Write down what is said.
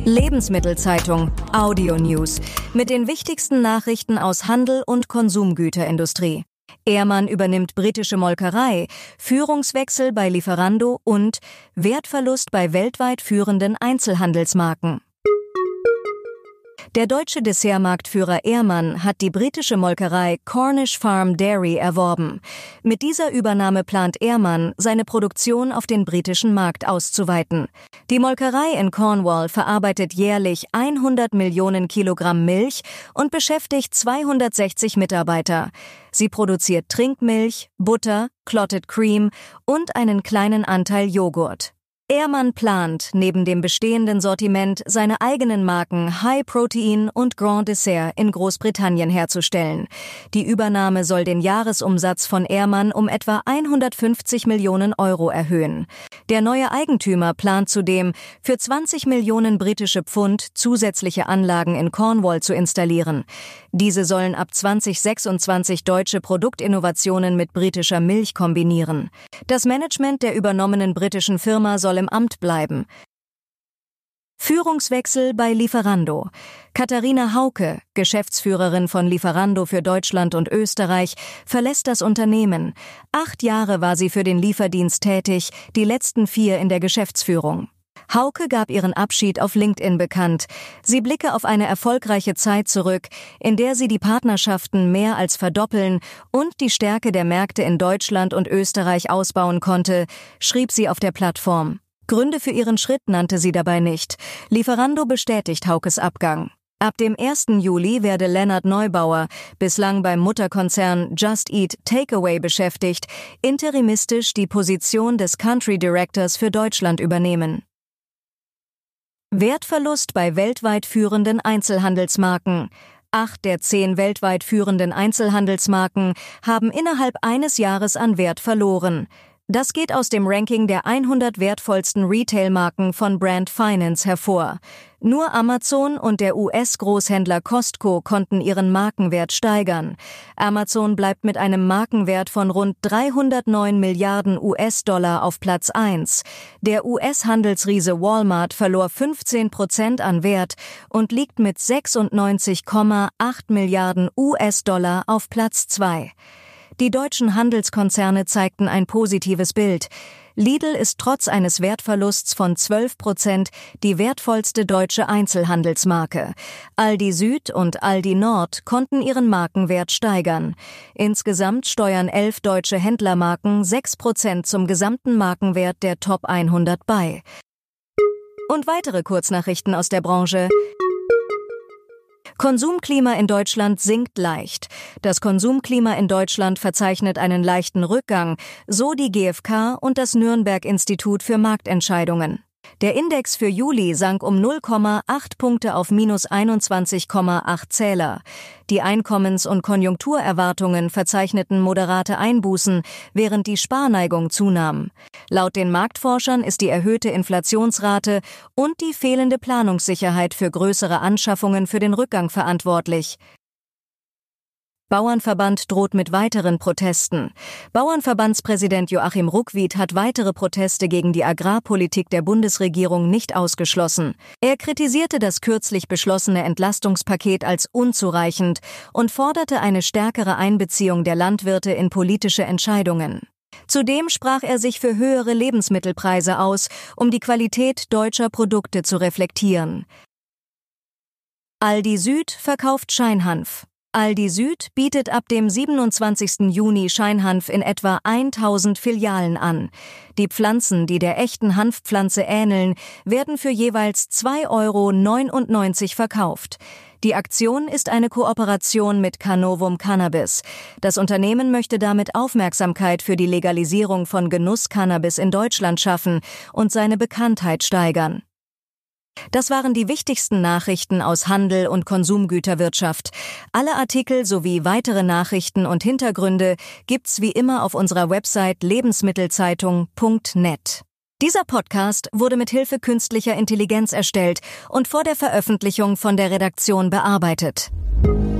Lebensmittelzeitung Audio News mit den wichtigsten Nachrichten aus Handel und Konsumgüterindustrie. Ehrmann übernimmt britische Molkerei, Führungswechsel bei Lieferando und Wertverlust bei weltweit führenden Einzelhandelsmarken. Der deutsche Dessertmarktführer Ehrmann hat die britische Molkerei Cornish Farm Dairy erworben. Mit dieser Übernahme plant Ehrmann, seine Produktion auf den britischen Markt auszuweiten. Die Molkerei in Cornwall verarbeitet jährlich 100 Millionen Kilogramm Milch und beschäftigt 260 Mitarbeiter. Sie produziert Trinkmilch, Butter, Clotted Cream und einen kleinen Anteil Joghurt. Ehrmann plant, neben dem bestehenden Sortiment seine eigenen Marken High Protein und Grand Dessert in Großbritannien herzustellen. Die Übernahme soll den Jahresumsatz von Ehrmann um etwa 150 Millionen Euro erhöhen. Der neue Eigentümer plant zudem, für 20 Millionen britische Pfund zusätzliche Anlagen in Cornwall zu installieren. Diese sollen ab 2026 deutsche Produktinnovationen mit britischer Milch kombinieren. Das Management der übernommenen britischen Firma soll im Amt bleiben. Führungswechsel bei Lieferando. Katharina Hauke, Geschäftsführerin von Lieferando für Deutschland und Österreich, verlässt das Unternehmen. 8 Jahre war sie für den Lieferdienst tätig, die letzten 4 in der Geschäftsführung. Hauke gab ihren Abschied auf LinkedIn bekannt. Sie blicke auf eine erfolgreiche Zeit zurück, in der sie die Partnerschaften mehr als verdoppeln und die Stärke der Märkte in Deutschland und Österreich ausbauen konnte, schrieb sie auf der Plattform. Gründe für ihren Schritt nannte sie dabei nicht. Lieferando bestätigt Haukes Abgang. Ab dem 1. Juli werde Lennart Neubauer, bislang beim Mutterkonzern Just Eat Takeaway beschäftigt, interimistisch die Position des Country Directors für Deutschland übernehmen. Wertverlust bei weltweit führenden Einzelhandelsmarken. 8 der 10 weltweit führenden Einzelhandelsmarken haben innerhalb eines Jahres an Wert verloren. Das geht aus dem Ranking der 100 wertvollsten Retail-Marken von Brand Finance hervor. Nur Amazon und der US-Großhändler Costco konnten ihren Markenwert steigern. Amazon bleibt mit einem Markenwert von rund 309 Milliarden US-Dollar auf Platz 1. Der US-Handelsriese Walmart verlor 15% an Wert und liegt mit 96,8 Milliarden US-Dollar auf Platz 2. Die deutschen Handelskonzerne zeigten ein positives Bild. Lidl ist trotz eines Wertverlusts von 12% die wertvollste deutsche Einzelhandelsmarke. Aldi Süd und Aldi Nord konnten ihren Markenwert steigern. Insgesamt steuern 11 deutsche Händlermarken 6% zum gesamten Markenwert der Top 100 bei. Und weitere Kurznachrichten aus der Branche. Konsumklima in Deutschland sinkt leicht. Das Konsumklima in Deutschland verzeichnet einen leichten Rückgang, so die GfK und das Nürnberg-Institut für Marktentscheidungen. Der Index für Juli sank um 0,8 Punkte auf minus 21,8 Zähler. Die Einkommens- und Konjunkturerwartungen verzeichneten moderate Einbußen, während die Sparneigung zunahm. Laut den Marktforschern ist die erhöhte Inflationsrate und die fehlende Planungssicherheit für größere Anschaffungen für den Rückgang verantwortlich. Bauernverband droht mit weiteren Protesten. Bauernverbandspräsident Joachim Ruckwied hat weitere Proteste gegen die Agrarpolitik der Bundesregierung nicht ausgeschlossen. Er kritisierte das kürzlich beschlossene Entlastungspaket als unzureichend und forderte eine stärkere Einbeziehung der Landwirte in politische Entscheidungen. Zudem sprach er sich für höhere Lebensmittelpreise aus, um die Qualität deutscher Produkte zu reflektieren. Aldi Süd verkauft Scheinhanf. Aldi Süd bietet ab dem 27. Juni Scheinhanf in etwa 1000 Filialen an. Die Pflanzen, die der echten Hanfpflanze ähneln, werden für jeweils 2,99 € verkauft. Die Aktion ist eine Kooperation mit Canovum Cannabis. Das Unternehmen möchte damit Aufmerksamkeit für die Legalisierung von Genuss-Cannabis in Deutschland schaffen und seine Bekanntheit steigern. Das waren die wichtigsten Nachrichten aus Handel und Konsumgüterwirtschaft. Alle Artikel sowie weitere Nachrichten und Hintergründe gibt's wie immer auf unserer Website lebensmittelzeitung.net. Dieser Podcast wurde mit Hilfe künstlicher Intelligenz erstellt und vor der Veröffentlichung von der Redaktion bearbeitet.